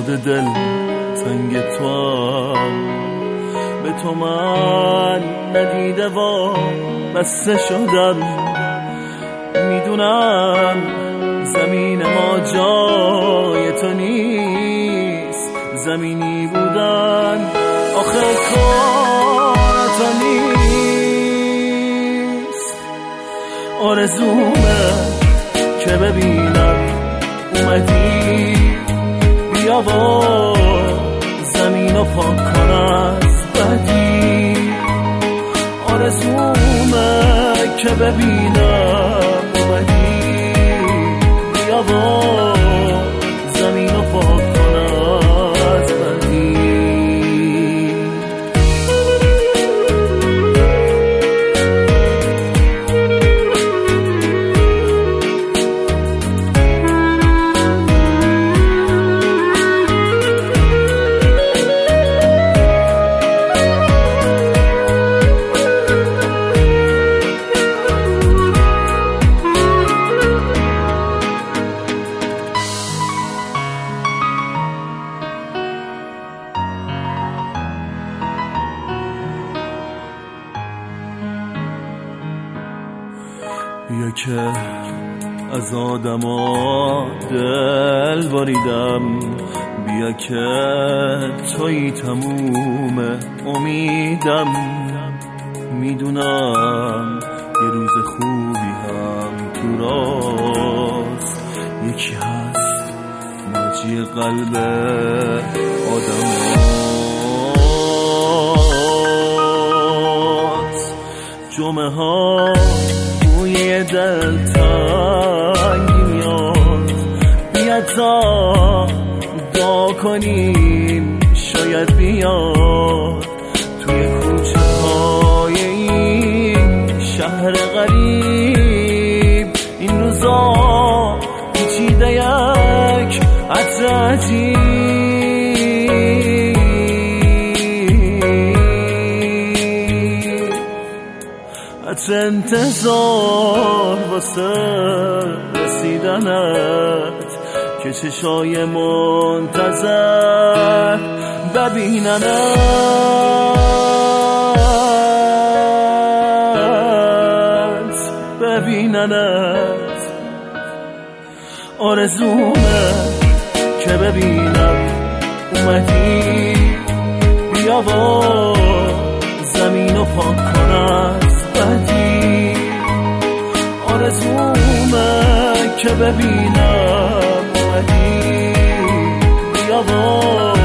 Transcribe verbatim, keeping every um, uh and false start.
شده دل تنگ تو هم، به تو من ندیده و بسته شدم. میدونم زمین ما جای تو نیست، زمینی بودن آخه کار تو نیست. آرزومه که ببینم اومدی، بیا و زمین رو پاک کن از بدی. آرزومه که ببینم اومدی، بیا و زمین رو پاک کن از بدی. بیا که از آدما دل بریدم، بیا که توی تموم امیدم. میدونم یه روز خوبی هم تو راست، یکی هست ناجی قلب آدمات. جمعه ها یه دل تنگی میاد، بیا تا دعا کنیم شاید بیاد. توی کوچه های این شهر غریب این روزا پیچیده یک عطر عجیب. عطر انتظار واسه رسیدنت که چشای منتظر ببیننت ببیننت. آرزومه که ببینم اومدی، بیا و زمین رو پاک کن از بدی. آرزومه که ببینم اومدی، بیا و